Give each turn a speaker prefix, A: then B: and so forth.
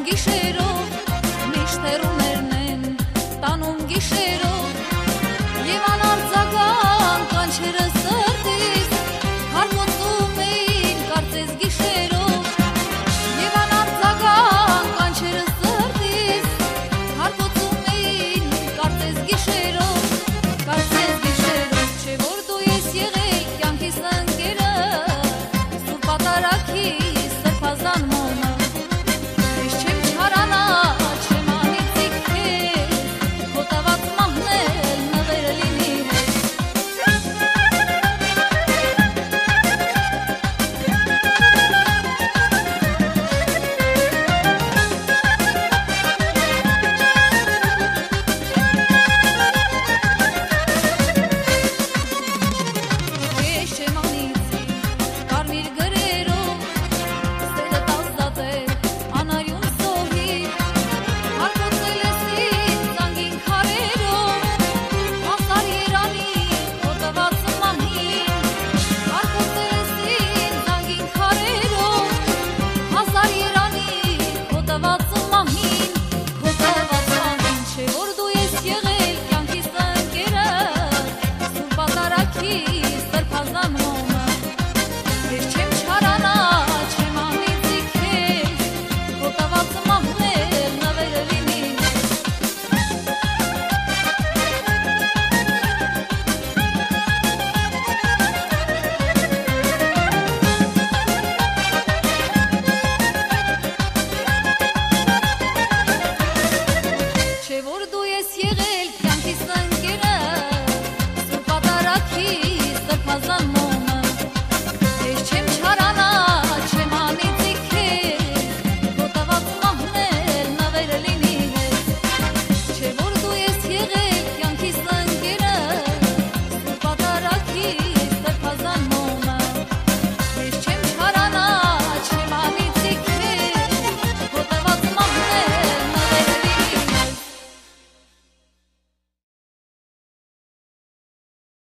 A: գիշերով, միշտ հեռուներն են տանում գիշերով, և անարձական կանչերը սրտիս, հարկոցում էին կարծես գիշերով, և անարձական կանչերը սրտիս, հարկոցում էին կարծես գիշերով, չէ որ դու ես եղել կյանքիս ընկերը, սուրբ պատարագի սրբազան մոմը, ես չեմ չարանա, չեմ անիծիկ քեզ, քո տված մահնել նվեր լինի Ես չեմ անիծիկ կարմիր գրերով, սերդ ազատել անարյուն սովից, հարկոցել ես ինձ զանգին քարերով, հասար Երանի քո տված մահին, հարկոցել ես ինձ զանգին քարերով, հասար Երանի քո տված մահին, չէ որ դու ես եղել կյանքիս ընկերը, սուրբ պատարագի սրբազան մոմը, ես չեմ չարանա, չեմ անիծիկ քեզ, քո տված մահնել նվեր լինի Չէ որ դու ես եղել կյանքիս ընկերը, սուրբ պատարագի սրբազան